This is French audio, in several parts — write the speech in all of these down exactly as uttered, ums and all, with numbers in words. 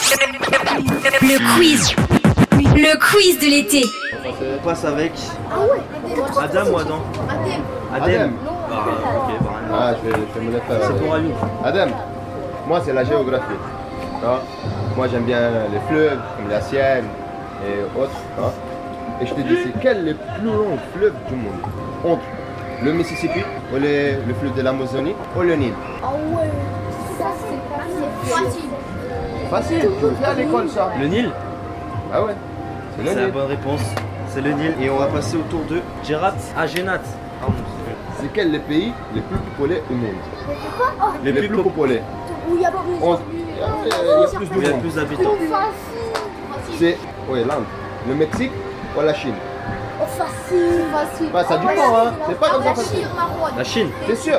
Le quiz. Le quiz de l'été. On passe avec Adam ou Adam Adem. Adem. Ah, ok, bah, rien. Ah, je vais, je vais me laisser. C'est pour Ayoub. Adam, moi c'est la géographie. Hein? Moi j'aime bien les fleuves, comme la Sienne et autres. Hein? Et je te dis, c'est quel est le plus long fleuve du monde? Entre le Mississippi, ou les- le fleuve de l'Amazonie, ou le Nil? Ah ouais, ça c'est facile. Facile, tu le fais à l'école ça. Le Nil. Ah ouais, c'est le C'est la Nil. bonne réponse. C'est le Nil. Et on va passer au tour de Gerat. Ah, Génat. Pardon. C'est quel le pays le plus peuplé au monde? Les Le plus plus pop- peuplé. Où il y a plus On- Il y a il y a plus où il y de a monde. plus d'habitants. facile. C'est, oui, l'Inde, le Mexique ou la Chine? Oh, facile, facile. Bah, ça dépend, hein. C'est pas comme ça facile. La Chine. T'es sûr?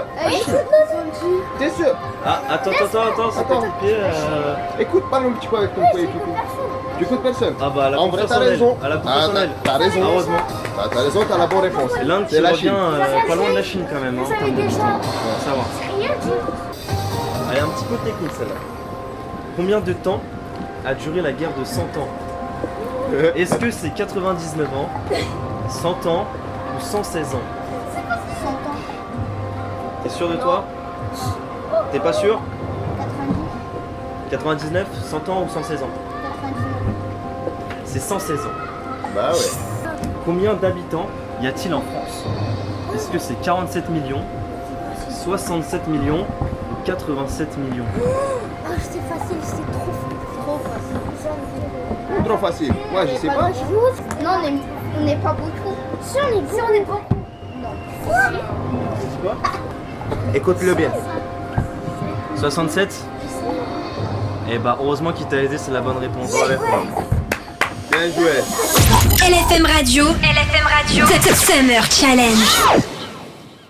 T'es sûr? Ah, attends, attends, attends, c'est pas Attends. coupé. euh... Écoute, parle un petit peu avec ton coéquipier. Tu écoutes personne? Ah bah, elle a En vrai, confiance t'as en elle. raison. Elle a Ah, confiance en t'as- elle. T'as raison. Heureusement. Ah, t'as raison, t'as la bonne réponse. Et l'Inde, C'est c'est la la Chine. pas loin de la Chine quand même. Hein, en termes de distance. Faut savoir. Elle est un petit peu technique celle-là. Combien de temps a duré la guerre de cent ans? Est-ce que c'est quatre-vingt-dix-neuf ans, cent ans ou cent seize ans? cent ans. T'es sûr de toi? T'es pas sûr? quatre-vingt-dix-neuf, cent ans ou cent seize ans? C'est cent seize ans. Bah ouais. Combien d'habitants y a-t-il en France? Est-ce que c'est quarante-sept millions, soixante-sept millions ou quatre-vingt-sept millions? Ah, c'est facile, c'est trop facile. Trop facile. Trop facile. Moi, je sais pas. Non, on est- on n'est pas beaucoup. Si on est beaucoup. Si on est beaucoup. Non. Quoi? Écoute-le bien. soixante-sept? Eh bah heureusement qu'il t'a aidé, c'est la bonne réponse. Bien joué. L F M Radio. L F M Radio. Summer Challenge.